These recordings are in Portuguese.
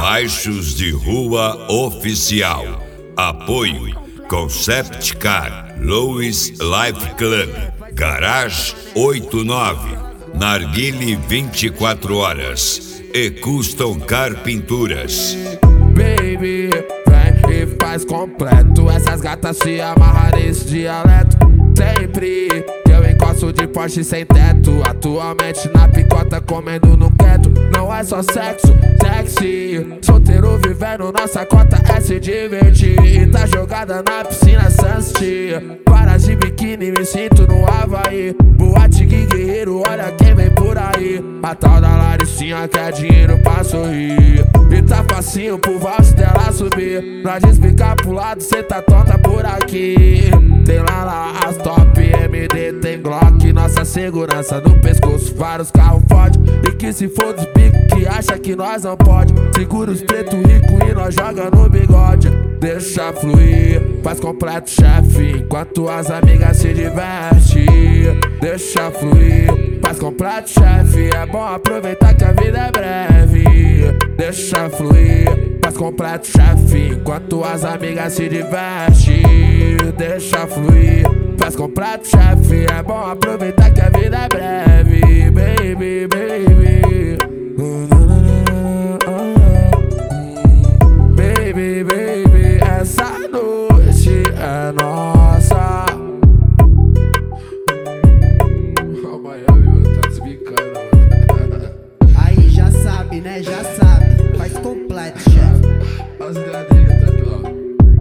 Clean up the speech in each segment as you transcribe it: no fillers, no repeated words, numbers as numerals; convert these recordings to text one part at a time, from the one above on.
Baixos de Rua Oficial. Apoio Concept Car, Louis Life Club, Garage 89, Narguile 24 horas e Custom Car Pinturas. Baby, vem e faz completo. Essas gatas se amarram nesse dialeto. Sempre que eu encosto de Porsche sem teto. Atualmente na picota comendo no quieto. Não é só sexo, sexy. Solteiro vivendo nossa cota é se divertir. E tá jogada na piscina Sunset. Para de biquíni, me sinto no Havaí. Boate que guerreiro, olha quem vem por aí. A tal da Laricinha quer dinheiro pra sorrir. E tá facinho pro valse dela subir. Pra desficar pro lado, cê tá tonta por aqui. Tem lá as top MD, tem Glock. Nossa segurança no pescoço, vários carros fode. E que se for dos bicos que acha que nós não pode. Segura os preto rico e nós joga no bigode. Deixa fluir, faz completo chefe, enquanto as amigas se divertem. Deixa fluir, faz completo chefe, é bom aproveitar que a vida é breve. Deixa fluir, faz completo chefe, enquanto as amigas se divertem. Deixa fluir, faz completo chefe, é bom aproveitar que a vida é breve. Baby, baby, baby, baby, essa noite é nossa. O Miami tá desbicando. Aí já sabe, né? Já sabe. Faz completo, chefe. As ideias tá aqui, ó.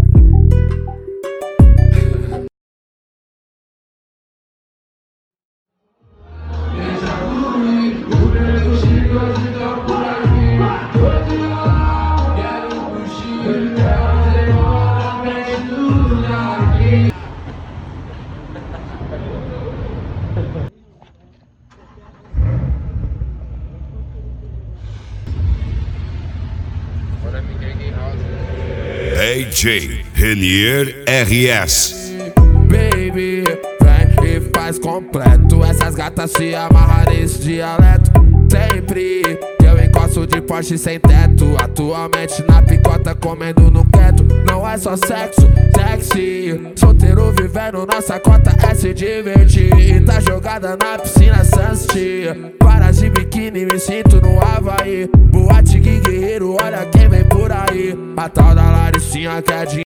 AJ Renier RS. Baby, vem e faz completo. Essas gatas se amarram nesse dialeto. Sempre que eu encosto de Porsche sem teto. Atualmente na picota comendo no quieto. Não é só sexo, sexy. Solteiro vivendo nossa cota é se divertir. E tá jogada na piscina Sunset. Para de biquíni, me sinto no Havaí. Boate que guerreiro, olha quem vem por aí. A tal da Laricinha quer dinheiro.